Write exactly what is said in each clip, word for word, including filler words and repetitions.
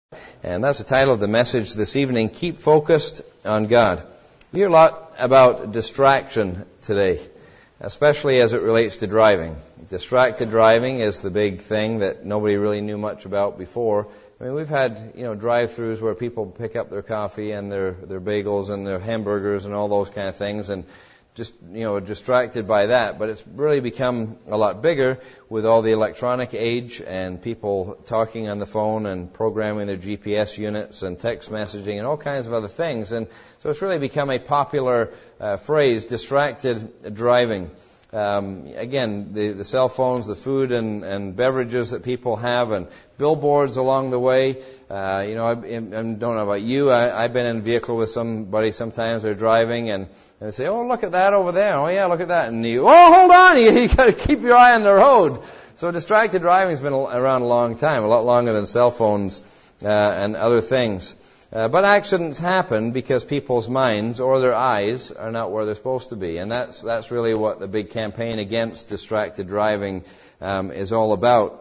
And that's the title of the message this evening, Keep Focused on God. We hear a lot about distraction today, especially as it relates to driving. Distracted driving is the big thing that nobody really knew much about before. I mean, we've had, you know, drive-thrus where people pick up their coffee and their, their bagels and their hamburgers and all those kind of things and just, you know, distracted by that. But it's really become a lot bigger with all the electronic age and people talking on the phone and programming their G P S units and text messaging and all kinds of other things. And so it's really become a popular uh, phrase, distracted driving. Um, again, the, the cell phones, the food and, and beverages that people have, and billboards along the way. Uh, you know, I, I don't know about you. I, I've been in a vehicle with somebody sometimes. They're driving and, and they say, "Oh, look at that over there. Oh, yeah, look at that." And you, "Oh, hold on. You, you got to keep your eye on the road." So distracted driving's been around a long time, a lot longer than cell phones uh, and other things. Uh, but accidents happen because people's minds or their eyes are not where they're supposed to be. And that's that's really what the big campaign against distracted driving um, is all about.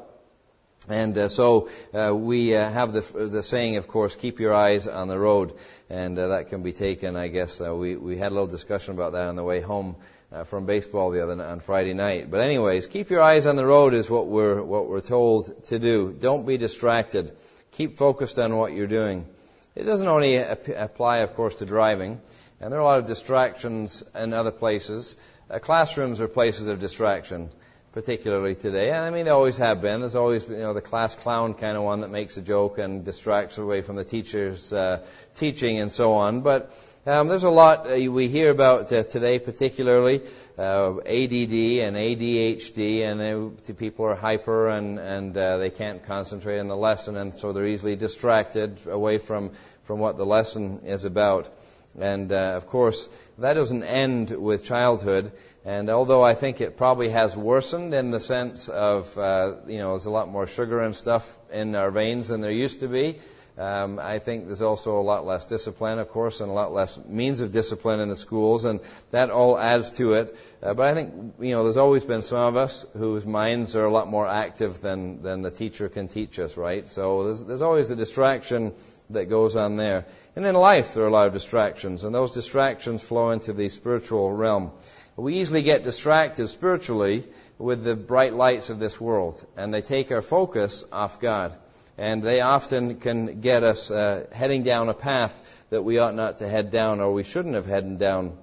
And uh, so uh, we uh, have the the saying, of course, keep your eyes on the road. And uh, that can be taken, I guess. Uh, we, we had a little discussion about that on the way home uh, from baseball the other on Friday night. But anyways, keep your eyes on the road is what we're what we're told to do. Don't be distracted. Keep focused on what you're doing. It doesn't only apply, of course, to driving, and there are a lot of distractions in other places. Uh, classrooms are places of distraction, particularly today. And I mean, they always have been. There's always, you know, the class clown kind of one that makes a joke and distracts away from the teacher's uh, teaching and so on. But um, there's a lot uh, we hear about uh, today, particularly uh, A D D and A D H D, and uh, people are hyper and and uh, they can't concentrate on the lesson, and so they're easily distracted away from from what the lesson is about. And uh, of course, that doesn't end with childhood. And although I think it probably has worsened in the sense of, uh, you know, there's a lot more sugar and stuff in our veins than there used to be, um, I think there's also a lot less discipline, of course, and a lot less means of discipline in the schools, and that all adds to it. Uh, but I think, you know, there's always been some of us whose minds are a lot more active than, than the teacher can teach us, right? So there's, there's always the distraction that goes on there. And in life, there are a lot of distractions, and those distractions flow into the spiritual realm. We easily get distracted spiritually with the bright lights of this world, and they take our focus off God. And they often can get us uh, heading down a path that we ought not to head down, or we shouldn't have headed down.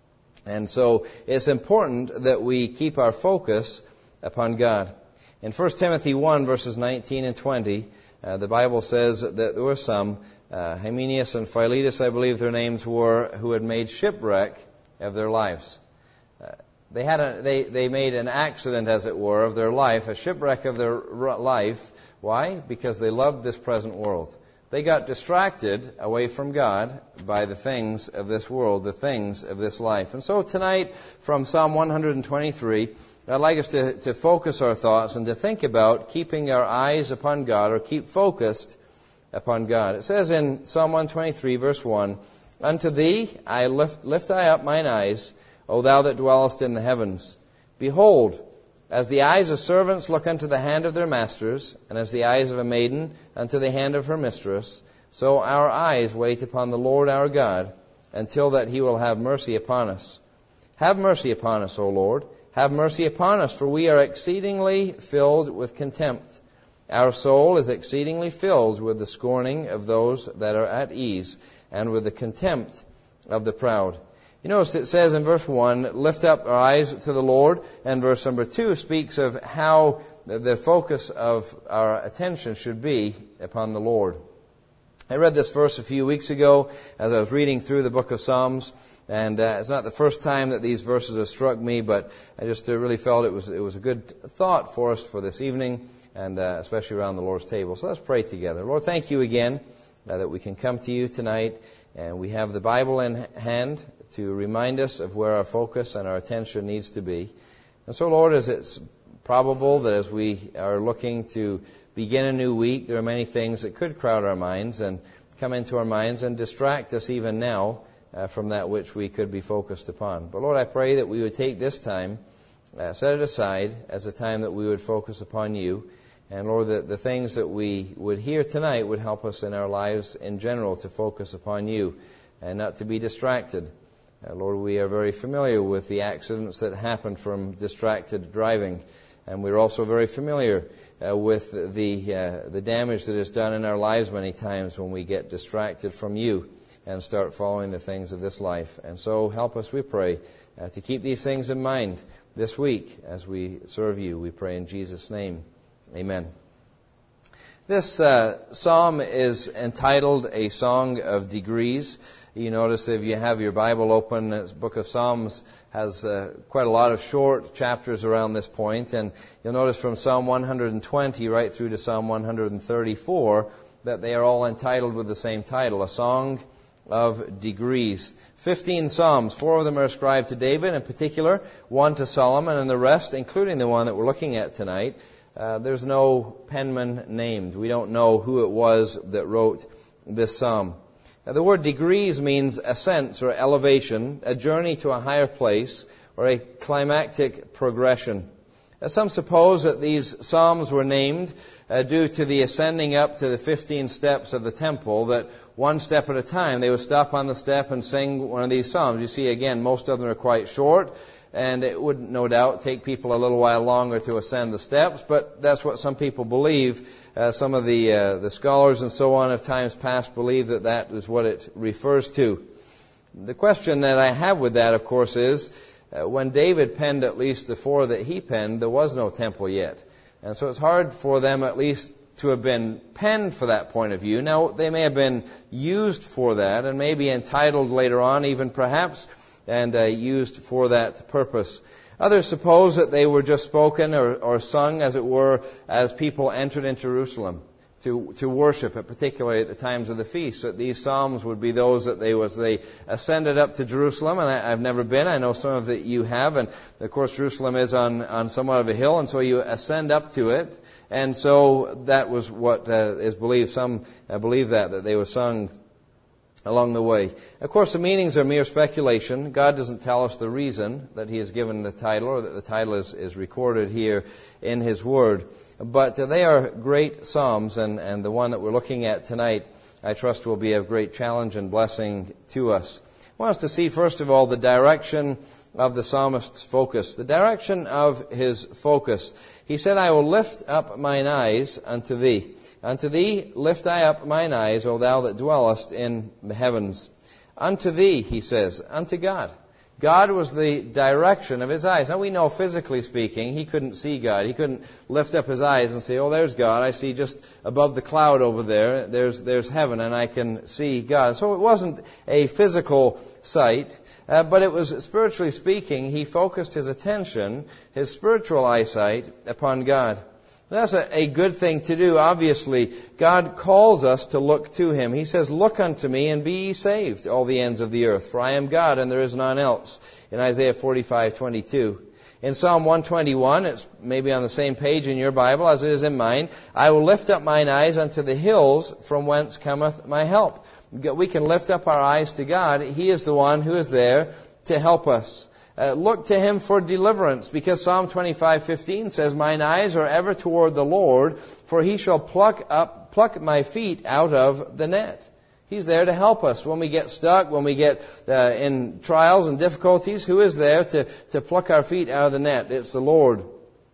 And so it's important that we keep our focus upon God. In First Timothy one, verses nineteen and twenty, uh, the Bible says that there were some, uh, Hymenaeus and Philetus, I believe their names were, who had made shipwreck of their lives. Uh, they had a, they, they made an accident, as it were, of their life, a shipwreck of their life. Why? Because they loved this present world. They got distracted away from God by the things of this world, the things of this life. And so tonight, from Psalm one twenty-three, I'd like us to, to focus our thoughts and to think about keeping our eyes upon God, or keep focused upon God. It says in Psalm one twenty-three, verse one, "Unto thee I lift, lift I up mine eyes, O thou that dwellest in the heavens. Behold, as the eyes of servants look unto the hand of their masters, and as the eyes of a maiden unto the hand of her mistress, so our eyes wait upon the Lord our God, until that he will have mercy upon us. Have mercy upon us, O Lord. Have mercy upon us, for we are exceedingly filled with contempt. Our soul is exceedingly filled with the scorning of those that are at ease, and with the contempt of the proud." You notice it says in verse one, lift up our eyes to the Lord, and verse number two speaks of how the focus of our attention should be upon the Lord. I read this verse a few weeks ago as I was reading through the book of Psalms, and uh, it's not the first time that these verses have struck me, but I just uh, really felt it was it was a good thought for us for this evening, and uh, especially around the Lord's table. So let's pray together. Lord, thank you again uh, that we can come to you tonight, and we have the Bible in hand to remind us of where our focus and our attention needs to be. And so, Lord, as it's probable that as we are looking to begin a new week, there are many things that could crowd our minds and come into our minds and distract us even now uh, from that which we could be focused upon. But, Lord, I pray that we would take this time, uh, set it aside as a time that we would focus upon you, And Lord, the, the things that we would hear tonight would help us in our lives in general to focus upon you and not to be distracted. Uh, Lord, we are very familiar with the accidents that happen from distracted driving. And we're also very familiar uh, with the uh, the damage that is done in our lives many times when we get distracted from you and start following the things of this life. And so help us, we pray, uh, to keep these things in mind this week as we serve you. We pray in Jesus' name. Amen. This uh, psalm is entitled A Song of Degrees. You notice if you have your Bible open, the book of Psalms has uh, quite a lot of short chapters around this point, and you'll notice from Psalm one hundred twenty right through to Psalm one hundred thirty-four that they are all entitled with the same title, A Song of Degrees. Fifteen Psalms, four of them are ascribed to David in particular, one to Solomon, and the rest, including the one that we're looking at tonight, uh, there's no penman named. We don't know who it was that wrote this psalm. Now, the word degrees means ascents or elevation, a journey to a higher place, or a climactic progression. Uh, some suppose that these psalms were named uh, due to the ascending up to the fifteen steps of the temple, that one step at a time they would stop on the step and sing one of these psalms. You see, again, most of them are quite short, and it would no doubt take people a little while longer to ascend the steps, but that's what some people believe. Uh, some of the uh, the scholars and so on of times past believe that that is what it refers to. The question that I have with that, of course, is uh, when David penned at least the four that he penned, there was no temple yet. And so it's hard for them at least to have been penned for that point of view. Now, they may have been used for that and maybe entitled later on even perhaps and uh, used for that purpose. Others suppose that they were just spoken or, or sung, as it were, as people entered into Jerusalem to to worship, it, particularly at the times of the feast. That these psalms would be those that they was they ascended up to Jerusalem, and I, I've never been. I know some of that you have, and of course Jerusalem is on on somewhat of a hill, and so you ascend up to it, and so that was what uh, is believed. Some uh, believe that that they were sung along the way. Of course, the meanings are mere speculation. God doesn't tell us the reason that He has given the title, or that the title is, is recorded here in His Word. But uh, they are great psalms, and, and the one that we're looking at tonight, I trust, will be of great challenge and blessing to us. I want us to see, first of all, the direction of the psalmist's focus. The direction of his focus. He said, I will lift up mine eyes unto Thee. Unto Thee lift I up mine eyes, O Thou that dwellest in the heavens. Unto Thee, he says, unto God. God was the direction of his eyes. Now we know, physically speaking, he couldn't see God. He couldn't lift up his eyes and say, oh, there's God. I see just above the cloud over there. There's there's heaven, and I can see God. So it wasn't a physical sight, uh, but it was, spiritually speaking, he focused his attention, his spiritual eyesight, upon God. That's a, a good thing to do. Obviously, God calls us to look to Him. He says, look unto me and be ye saved, all the ends of the earth, for I am God and there is none else, in Isaiah forty-five twenty-two. In Psalm one twenty-one, it's maybe on the same page in your Bible as it is in mine, I will lift up mine eyes unto the hills, from whence cometh my help. We can lift up our eyes to God. He is the one who is there to help us. Uh, look to Him for deliverance, because Psalm twenty-five fifteen says, mine eyes are ever toward the Lord, for He shall pluck up, pluck my feet out of the net. He's there to help us when we get stuck, when we get uh, in trials and difficulties. Who is there to, to pluck our feet out of the net? It's the Lord.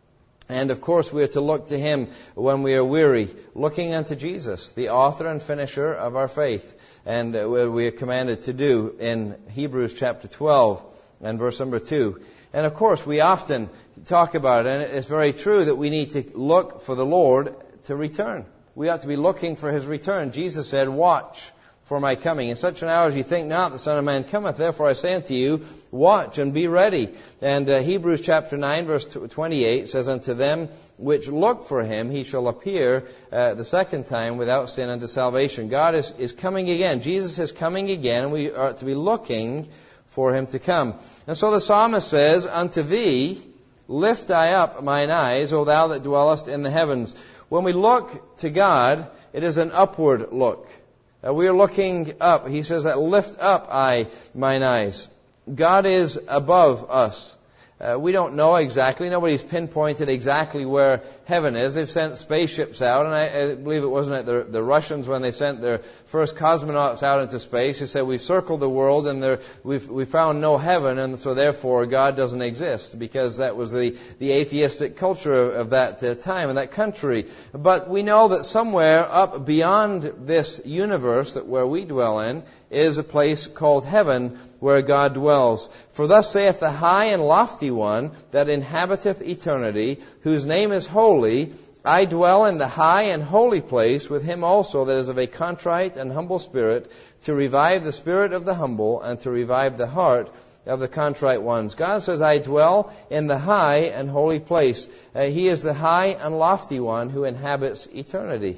And of course we are to look to Him when we are weary, looking unto Jesus, the author and finisher of our faith. And uh, we are commanded to do in Hebrews chapter twelve. And verse number two. And of course, we often talk about it, and it's very true that we need to look for the Lord to return. We ought to be looking for His return. Jesus said, watch for my coming. In such an hour as you think not, the Son of Man cometh. Therefore I say unto you, watch and be ready. And uh, Hebrews chapter nine, verse twenty-eight says, unto them which look for Him, He shall appear uh, the second time without sin unto salvation. God is, is coming again. Jesus is coming again, and we are to be looking for Him to come. And so the psalmist says, unto Thee lift I up mine eyes, O Thou that dwellest in the heavens. When we look to God, it is an upward look. Uh, we are looking up. He says that lift up I mine eyes. God is above us. Uh, we don't know exactly. Nobody's pinpointed exactly where heaven is. They've sent spaceships out, and I, I believe it wasn't it the, the Russians when they sent their first cosmonauts out into space. They said, we've circled the world and there, we've we found no heaven, and so therefore God doesn't exist, because that was the, the atheistic culture of, of that uh, time and that country. But we know that somewhere up beyond this universe that where we dwell in is a place called heaven, where God dwells. For thus saith the high and lofty one that inhabiteth eternity, whose name is holy. I dwell in the high and holy place with him also that is of a contrite and humble spirit, to revive the spirit of the humble and to revive the heart of the contrite ones. God says, I dwell in the high and holy place. Uh, he is the high and lofty one who inhabits eternity.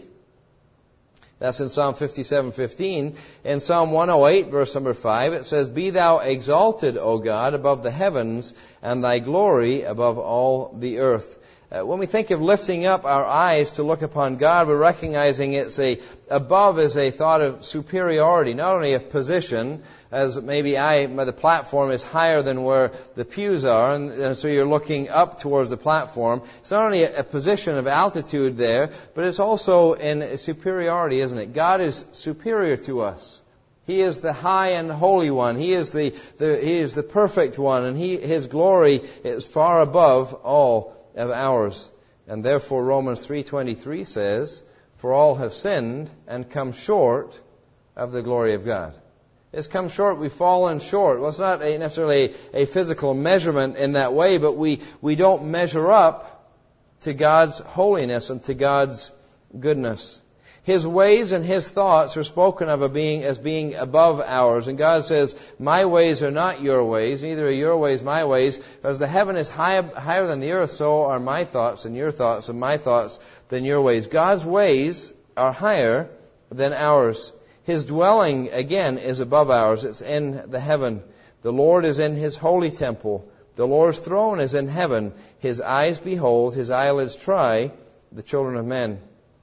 That's in Psalm fifty-seven fifteen. In Psalm one oh eight, verse number five, it says, Be thou exalted, O God, above the heavens, and thy glory above all the earth. Uh, when we think of lifting up our eyes to look upon God, we're recognizing it's a, above is a thought of superiority, not only of position, as maybe I, the platform is higher than where the pews are, and, and so you're looking up towards the platform. It's not only a, a position of altitude there, but it's also in superiority, isn't it? God is superior to us. He is the high and holy one. He is the, the He is the perfect one, and he, His glory is far above all of ours. And therefore Romans three twenty-three says, For all have sinned and come short of the glory of God. It's come short, we've fallen short. Well, it's not a, necessarily a physical measurement in that way, but we, we don't measure up to God's holiness and to God's goodness. His ways and His thoughts are spoken of as being, as being above ours. And God says, my ways are not your ways, neither are your ways my ways. As the heaven is high, higher than the earth, so are my thoughts and your thoughts and my thoughts than your ways. God's ways are higher than ours. His dwelling, again, is above ours. It's in the heaven. The Lord is in His holy temple. The Lord's throne is in heaven. His eyes behold, His eyelids try the children of men.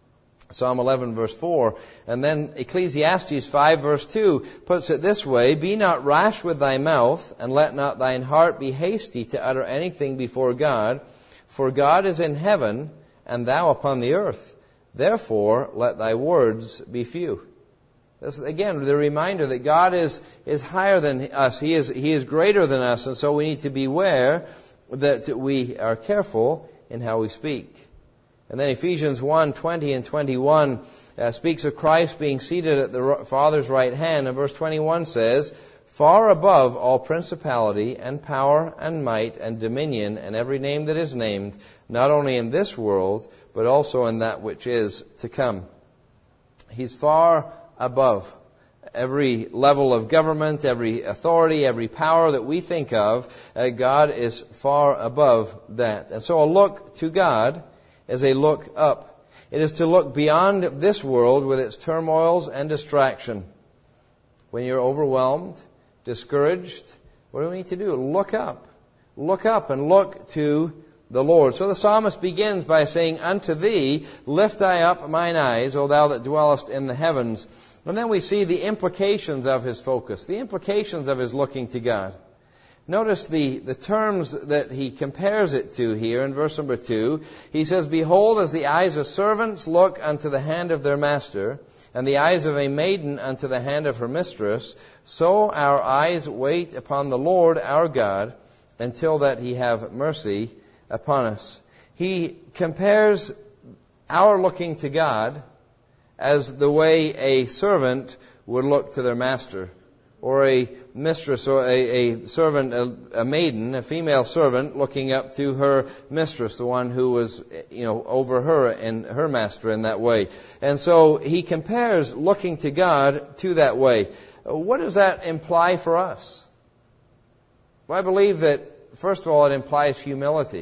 Psalm eleven verse four. And then Ecclesiastes five verse two puts it this way, Be not rash with thy mouth, and let not thine heart be hasty to utter anything before God. For God is in heaven, and thou upon the earth. Therefore let thy words be few. This, again, the reminder that God is, is higher than us. He is, He is greater than us. And so we need to beware that we are careful in how we speak. And then Ephesians one twenty and twenty-one uh, speaks of Christ being seated at the Father's right hand. And verse twenty-one says, Far above all principality and power and might and dominion and every name that is named, not only in this world, but also in that which is to come. He's far above every level of government, every authority, every power that we think of. Uh, God is far above that. And so a look to God is a look up. It is to look beyond this world with its turmoils and distraction. When you're overwhelmed, discouraged, what do we need to do? Look up. Look up and look to the Lord. So the psalmist begins by saying, Unto thee lift I up mine eyes, O thou that dwellest in the heavens. And then we see the implications of his focus, the implications of his looking to God. Notice the, the terms that he compares it to here in verse number two. He says, Behold, as the eyes of servants look unto the hand of their master, and the eyes of a maiden unto the hand of her mistress, so our eyes wait upon the Lord our God, until that He have mercy upon us. He compares our looking to God as the way a servant would look to their master, or a mistress, or a, a servant, a, a maiden, a female servant looking up to her mistress, the one who was, you know, over her and her master in that way. And so he compares looking to God to that way. What does that imply for us? Well, I believe that, first of all, it implies humility.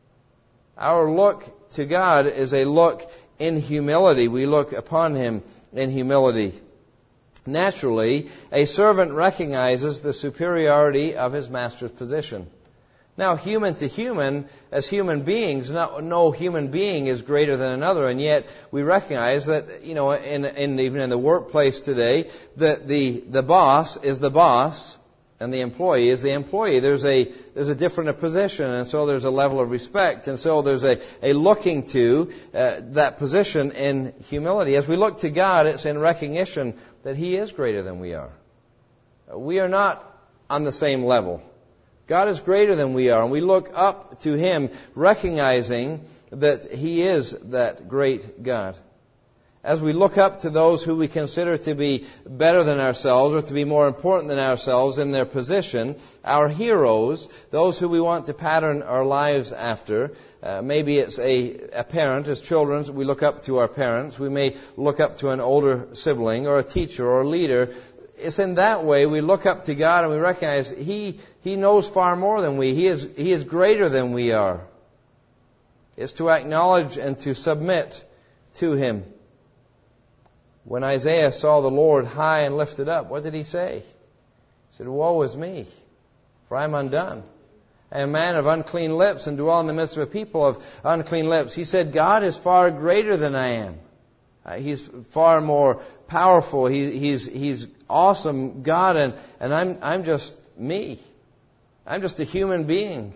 Our look to God is a look in humility. We look upon Him in humility. Naturally, a servant recognizes the superiority of his master's position. Now, human to human, as human beings, no, no human being is greater than another, and yet we recognize that, you know, in, in even in the workplace today, that the, the boss is the boss, and the employee is the employee. There's a there's a different position, and so there's a level of respect, and so there's a, a looking to uh, that position in humility. As we look to God, it's in recognition that He is greater than we are. We are not on the same level. God is greater than we are, and we look up to Him, recognizing that He is that great God. As we look up to those who we consider to be better than ourselves or to be more important than ourselves in their position, our heroes, those who we want to pattern our lives after, uh, maybe it's a, a parent. As children, we look up to our parents. We may look up to an older sibling or a teacher or a leader. It's in that way we look up to God and we recognize He He knows far more than we. He is He is greater than we are. It's to acknowledge and to submit to Him. When Isaiah saw the Lord high and lifted up, what did he say? He said, "Woe is me, for I am undone. I am a man of unclean lips and dwell in the midst of a people of unclean lips." He said, God is far greater than I am. Uh, he's far more powerful. He, he's He's awesome God, and, and I'm I'm just me. I'm just a human being.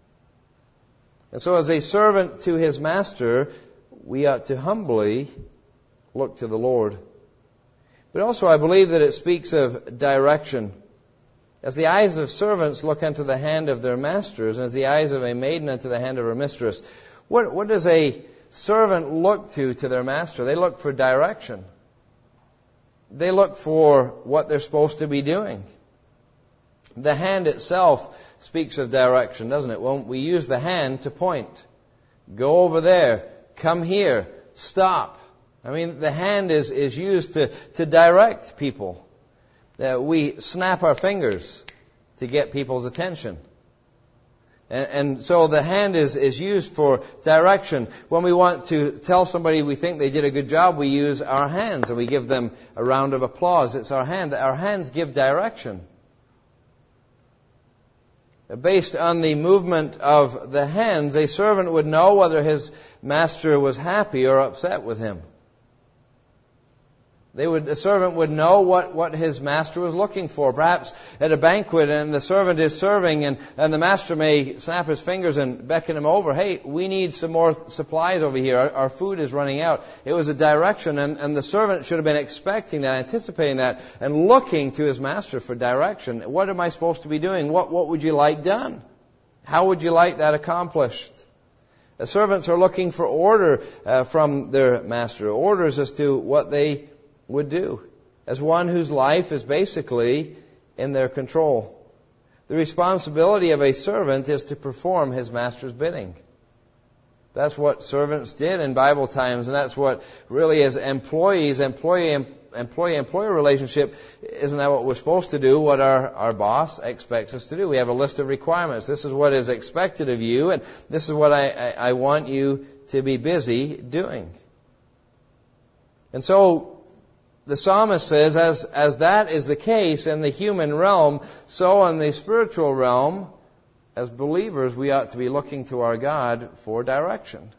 And so as a servant to his master, we ought to humbly look to the Lord. But also I believe that it speaks of direction. As the eyes of servants look unto the hand of their masters, and as the eyes of a maiden unto the hand of her mistress, what, what does a servant look to to their master? They look for direction. They look for what they're supposed to be doing. The hand itself speaks of direction, doesn't it? Well, we use the hand to point. Go over there. Come here. Stop. I mean, the hand is, is used to, to direct people. Uh, we snap our fingers to get people's attention. And, and so the hand is, is used for direction. When we want to tell somebody we think they did a good job, we use our hands and we give them a round of applause. It's our hand. Our hands give direction. Based on the movement of the hands, a servant would know whether his master was happy or upset with him. They would, a servant would know what, what his master was looking for. Perhaps at a banquet and the servant is serving and, and the master may snap his fingers and beckon him over. Hey, we need some more supplies over here. Our, our food is running out. It was a direction, and, and the servant should have been expecting that, anticipating that, and looking to his master for direction. What am I supposed to be doing? What, what would you like done? How would you like that accomplished? The servants are looking for order uh, from their master. Orders as to what they would do, as one whose life is basically in their control. The responsibility of a servant is to perform his master's bidding. That's what servants did in Bible times, and that's what really as employees, employee employee-employer relationship, isn't that what we're supposed to do, what our, our boss expects us to do? We have a list of requirements. This is what is expected of you, and this is what I, I, I want you to be busy doing. And so, the psalmist says, as, as that is the case in the human realm, so in the spiritual realm, as believers, we ought to be looking to our God for direction.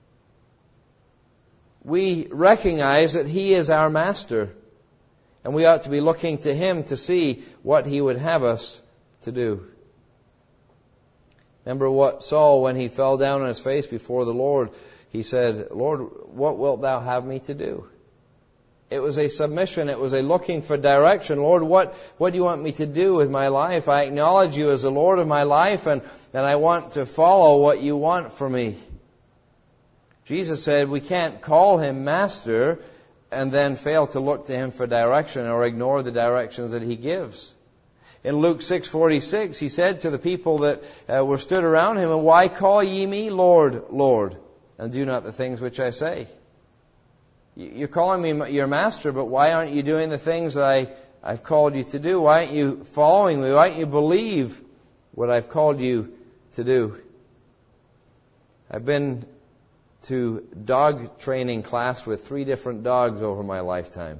We recognize that He is our master, and we ought to be looking to Him to see what He would have us to do. Remember what Saul, when he fell down on his face before the Lord, he said, Lord, what wilt Thou have me to do? It was a submission. It was a looking for direction. Lord, what, what do you want me to do with my life? I acknowledge you as the Lord of my life, and, and I want to follow what you want for me. Jesus said we can't call Him Master and then fail to look to Him for direction or ignore the directions that He gives. In Luke six forty-six, He said to the people that uh, were stood around Him, "And why call ye me Lord, Lord, and do not the things which I say?" You're calling me your master, but why aren't you doing the things that I, I've called you to do? Why aren't you following me? Why don't you believe what I've called you to do? I've been to dog training class with three different dogs over my lifetime.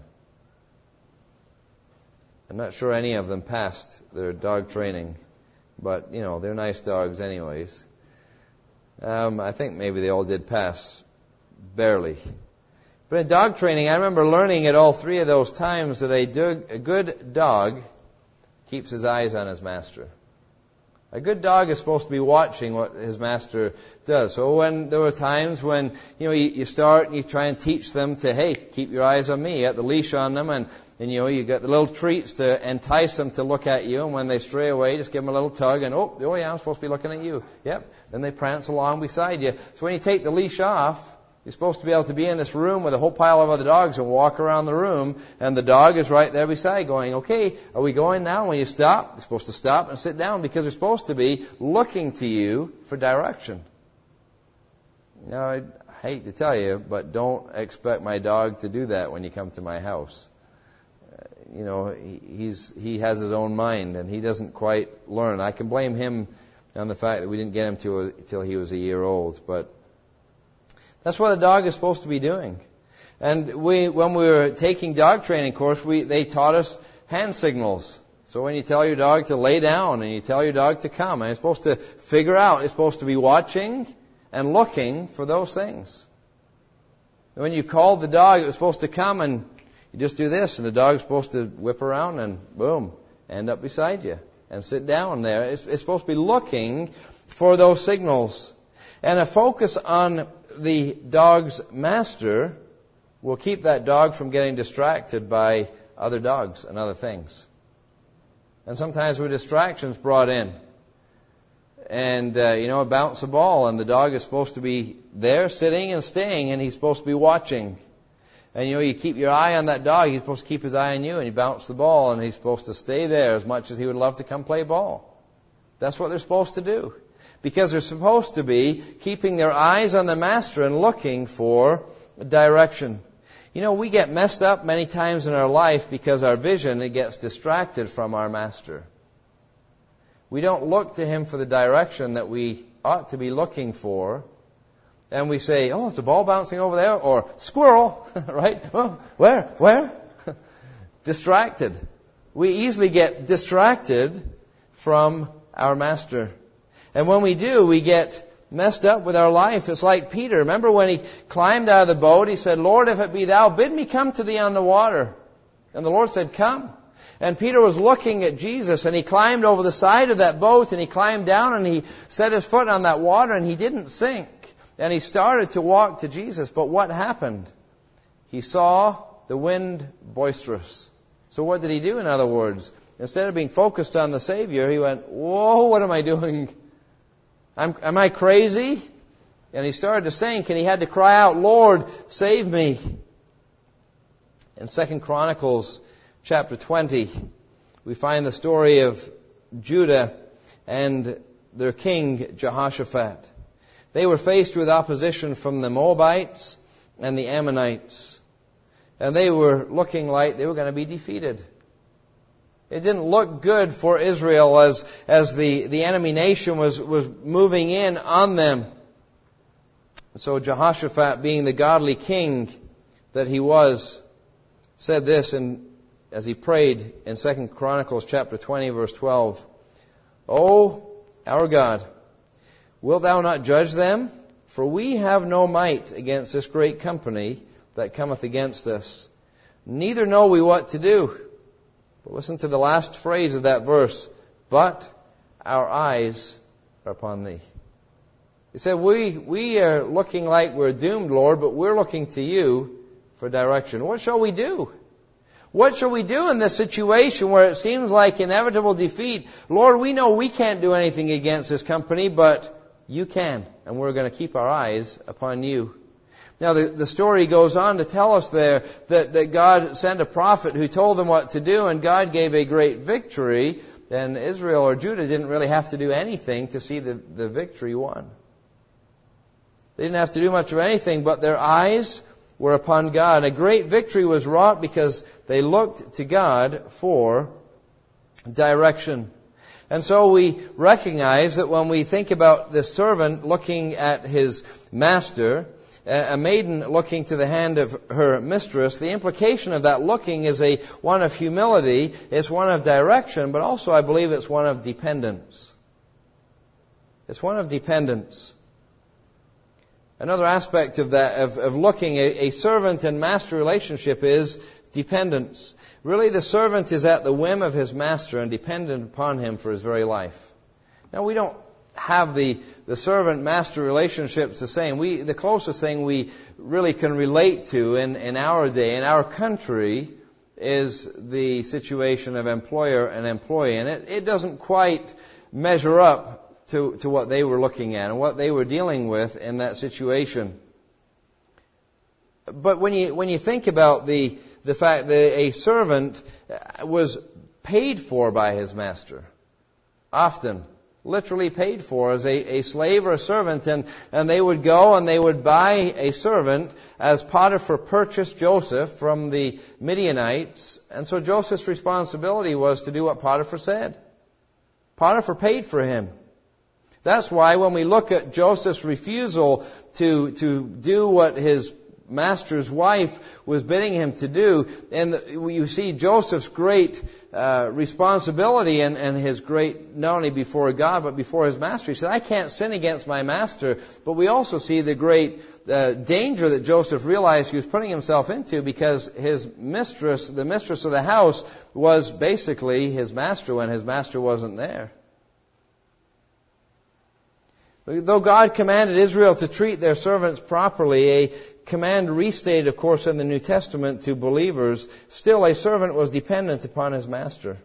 I'm not sure any of them passed their dog training, but, you know, they're nice dogs anyways. Um, I think maybe they all did pass, barely. But in dog training, I remember learning at all three of those times that a, do- a good dog keeps his eyes on his master. A good dog is supposed to be watching what his master does. So when there were times when, you know, you, you start and you try and teach them to, hey, keep your eyes on me, you got the leash on them, and, and you know, you got the little treats to entice them to look at you, and when they stray away, just give them a little tug, and oh, oh yeah, I'm supposed to be looking at you. Yep. Then they prance along beside you. So when you take the leash off, you're supposed to be able to be in this room with a whole pile of other dogs and walk around the room, and the dog is right there beside going, okay, are we going now? When you stop, you're supposed to stop and sit down because they're supposed to be looking to you for direction. Now, I hate to tell you, but don't expect my dog to do that when you come to my house. Uh, you know, he's he has his own mind, and he doesn't quite learn. I can blame him on the fact that we didn't get him to a, till he was a year old, but that's what a dog is supposed to be doing. And we, when we were taking dog training course, we, they taught us hand signals. So when you tell your dog to lay down and you tell your dog to come, and it's supposed to figure out, it's supposed to be watching and looking for those things. And when you called the dog, it was supposed to come, and you just do this, and the dog's supposed to whip around and boom, end up beside you and sit down there. It's, it's supposed to be looking for those signals. And a focus on the dog's master will keep that dog from getting distracted by other dogs and other things. And sometimes with distractions brought in. And, uh, you know, bounce a ball, and the dog is supposed to be there sitting and staying, and he's supposed to be watching. And, you know, you keep your eye on that dog, he's supposed to keep his eye on you, and you bounce the ball, and he's supposed to stay there as much as he would love to come play ball. That's what they're supposed to do. Because they're supposed to be keeping their eyes on the master and looking for direction. You know, we get messed up many times in our life because our vision, it gets distracted from our master. We don't look to him for the direction that we ought to be looking for. And we say, oh, it's a ball bouncing over there, or squirrel, right? Oh, where? Where? Distracted. We easily get distracted from our master. And when we do, we get messed up with our life. It's like Peter. Remember when he climbed out of the boat, he said, Lord, if it be thou, bid me come to thee on the water. And the Lord said, come. And Peter was looking at Jesus, and he climbed over the side of that boat, and he climbed down, and he set his foot on that water, and he didn't sink. And he started to walk to Jesus. But what happened? He saw the wind boisterous. So what did he do, in other words? Instead of being focused on the Savior, he went, whoa, what am I doing? I'm, am I crazy? And he started to sink, and he had to cry out, Lord, save me. In Second Chronicles chapter twenty, we find the story of Judah and their king Jehoshaphat. They were faced with opposition from the Moabites and the Ammonites. And they were looking like they were going to be defeated. It didn't look good for Israel as, as the, the enemy nation was, was moving in on them. So Jehoshaphat, being the godly king that he was, said this in, as he prayed in Second Chronicles chapter twenty, verse twelve. O our God, wilt thou not judge them? For we have no might against this great company that cometh against us. Neither know we what to do. But listen to the last phrase of that verse. But our eyes are upon thee. He said, we, we are looking like we're doomed, Lord, but we're looking to you for direction. What shall we do? What shall we do in this situation where it seems like inevitable defeat? Lord, we know we can't do anything against this company, but you can. And we're going to keep our eyes upon you. Now, the, the story goes on to tell us there that, that God sent a prophet who told them what to do, and God gave a great victory, and Israel or Judah didn't really have to do anything to see the, the victory won. They didn't have to do much of anything, but their eyes were upon God. A great victory was wrought because they looked to God for direction. And so we recognize that when we think about this servant looking at his master, a maiden looking to the hand of her mistress, the implication of that looking is a one of humility, it's one of direction, but also I believe it's one of dependence. It's one of dependence. Another aspect of that, of, of looking, a, a servant and master relationship is dependence. Really, the servant is at the whim of his master and dependent upon him for his very life. Now, we don't have the, the servant-master relationships the same. We, the closest thing we really can relate to in, in our day, in our country, is the situation of employer and employee. And it, it doesn't quite measure up to, to what they were looking at and what they were dealing with in that situation. But when you, when you think about the, the fact that a servant was paid for by his master, often, literally paid for as a, a slave or a servant, and, and they would go and they would buy a servant as Potiphar purchased Joseph from the Midianites. And so Joseph's responsibility was to do what Potiphar said. Potiphar paid for him. That's why when we look at Joseph's refusal to, to do what his master's wife was bidding him to do, and you see Joseph's great uh, responsibility and, and his great, not only before God, but before his master. He said, I can't sin against my master. But we also see the great uh, danger that Joseph realized he was putting himself into, because his mistress, the mistress of the house, was basically his master when his master wasn't there. Though God commanded Israel to treat their servants properly, a command restated, of course, in the New Testament to believers, still a servant was dependent upon his master.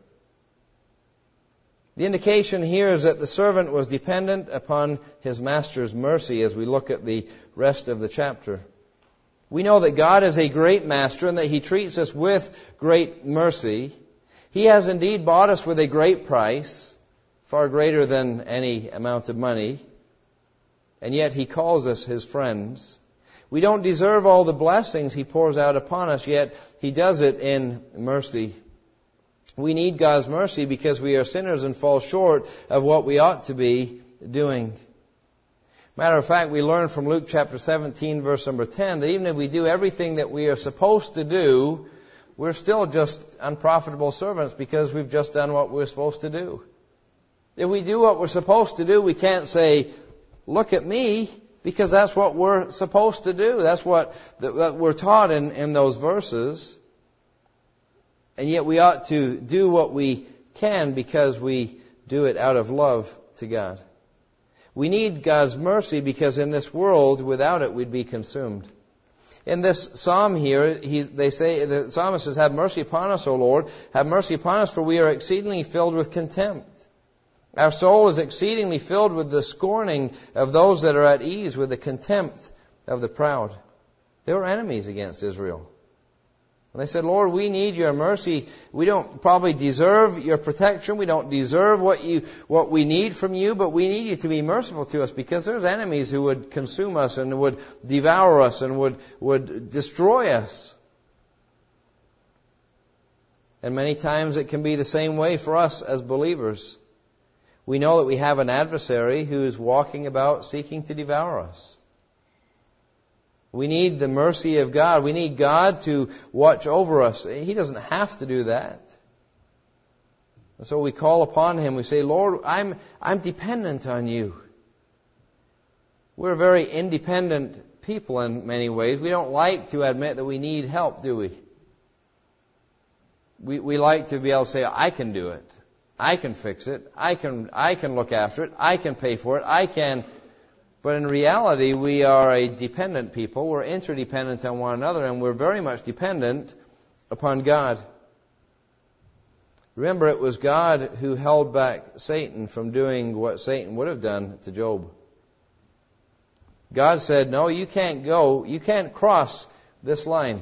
The indication here is that the servant was dependent upon his master's mercy as we look at the rest of the chapter. We know that God is a great master and that He treats us with great mercy. He has indeed bought us with a great price, far greater than any amount of money. And yet He calls us His friends. We don't deserve all the blessings He pours out upon us, yet He does it in mercy. We need God's mercy because we are sinners and fall short of what we ought to be doing. Matter of fact, we learn from Luke chapter seventeen, verse number ten, that even if we do everything that we are supposed to do, we're still just unprofitable servants because we've just done what we're supposed to do. If we do what we're supposed to do, we can't say, look at me, because that's what we're supposed to do. That's what that we're taught in, in those verses. And yet we ought to do what we can because we do it out of love to God. We need God's mercy because in this world, without it, we'd be consumed. In this psalm here, he, they say, the psalmist says, have mercy upon us, O Lord. Have mercy upon us, for we are exceedingly filled with contempt. Our soul is exceedingly filled with the scorning of those that are at ease, with the contempt of the proud. They were enemies against Israel. And they said, Lord, we need your mercy. We don't probably deserve your protection. We don't deserve what you, what we need from you, but we need you to be merciful to us, because there's enemies who would consume us and would devour us and would, would destroy us. And many times it can be the same way for us as believers. We know that we have an adversary who is walking about seeking to devour us. We need the mercy of God. We need God to watch over us. He doesn't have to do that. And so we call upon Him. We say, Lord, I'm, I'm dependent on you. We're a very independent people in many ways. We don't like to admit that we need help, do we? We, we like to be able to say, I can do it. I can fix it. I can, I can look after it. I can pay for it. I can. But in reality, we are a dependent people. We're interdependent on one another, and we're very much dependent upon God. Remember, it was God who held back Satan from doing what Satan would have done to Job. God said, no, you can't go, you can't cross this line.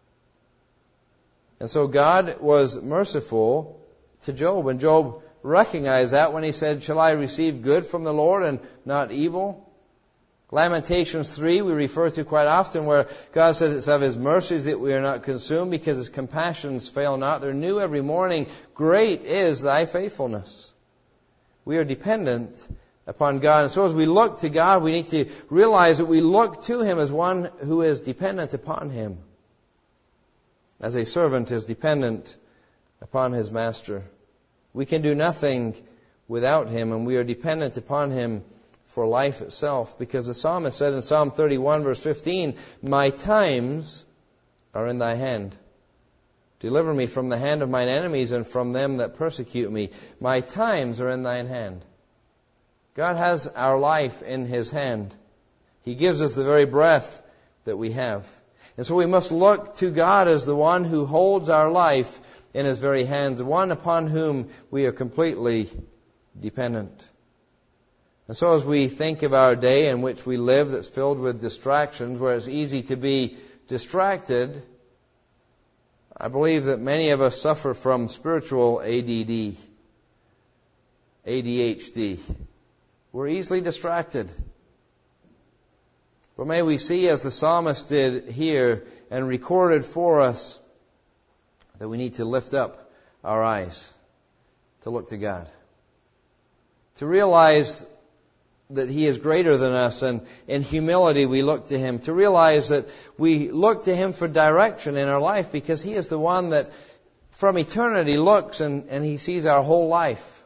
And so God was merciful to Job, and Job recognized that when he said, shall I receive good from the Lord and not evil? Lamentations three we refer to quite often, where God says it's of His mercies that we are not consumed, because His compassions fail not. They're new every morning. Great is thy faithfulness. We are dependent upon God. And so as we look to God, we need to realize that we look to Him as one who is dependent upon Him, as a servant is dependent upon his master. We can do nothing without Him, and we are dependent upon Him for life itself, because the psalmist said in Psalm thirty-one verse fifteen, my times are in thy hand. Deliver me from the hand of mine enemies and from them that persecute me. My times are in thine hand. God has our life in His hand. He gives us the very breath that we have. And so we must look to God as the one who holds our life in His very hands, the one upon whom we are completely dependent. And so as we think of our day in which we live that's filled with distractions, where it's easy to be distracted, I believe that many of us suffer from spiritual A D D, A D H D. We're easily distracted. But may we see, as the psalmist did here and recorded for us, that we need to lift up our eyes to look to God. To realize that He is greater than us, and in humility we look to Him. To realize that we look to Him for direction in our life, because He is the one that from eternity looks and, and He sees our whole life.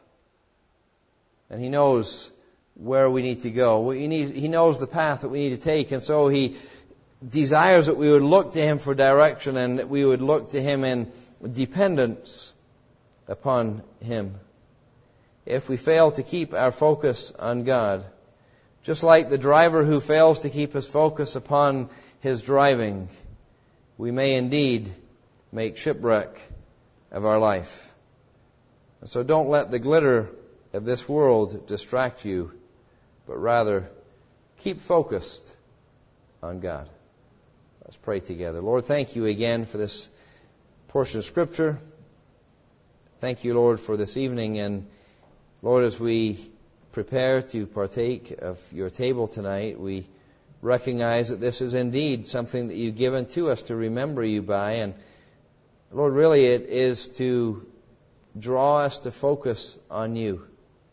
And He knows where we need to go. He, needs, he knows the path that we need to take, and so He desires that we would look to Him for direction and that we would look to Him in dependence upon Him. If we fail to keep our focus on God, just like the driver who fails to keep his focus upon his driving, we may indeed make shipwreck of our life. And so don't let the glitter of this world distract you, but rather keep focused on God. Let's pray together. Lord, thank you again for this portion of Scripture. Thank you, Lord, for this evening. And Lord, as we prepare to partake of your table tonight, we recognize that this is indeed something that you've given to us to remember you by. And Lord, really it is to draw us to focus on you,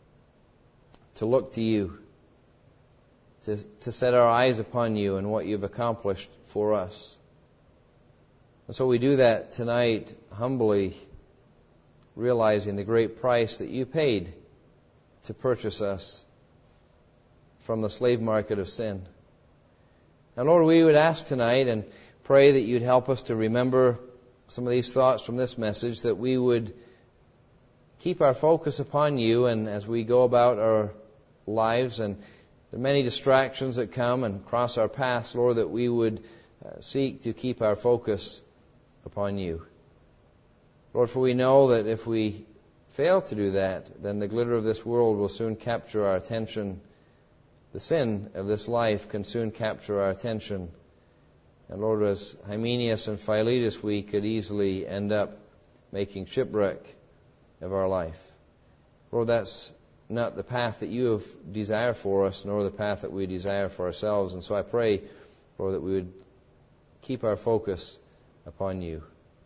to look to you, to, to set our eyes upon you and what you've accomplished for us. And so we do that tonight humbly, realizing the great price that you paid to purchase us from the slave market of sin. And Lord, we would ask tonight and pray that you'd help us to remember some of these thoughts from this message, that we would keep our focus upon you, and as we go about our lives and the many distractions that come and cross our paths, Lord, that we would uh, seek to keep our focus upon you. Lord, for we know that if we fail to do that, then the glitter of this world will soon capture our attention. The sin of this life can soon capture our attention. And Lord, as Hymenaeus and Philetus, we could easily end up making shipwreck of our life. Lord, that's not the path that you have desired for us, nor the path that we desire for ourselves. And so I pray, Lord, that we would keep our focus upon you.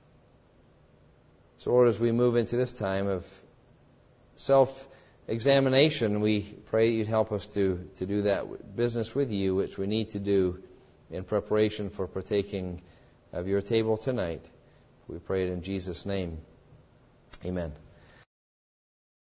So, Lord, as we move into this time of self-examination, we pray you'd help us to, to do that business with you, which we need to do in preparation for partaking of your table tonight. We pray it in Jesus' name. Amen.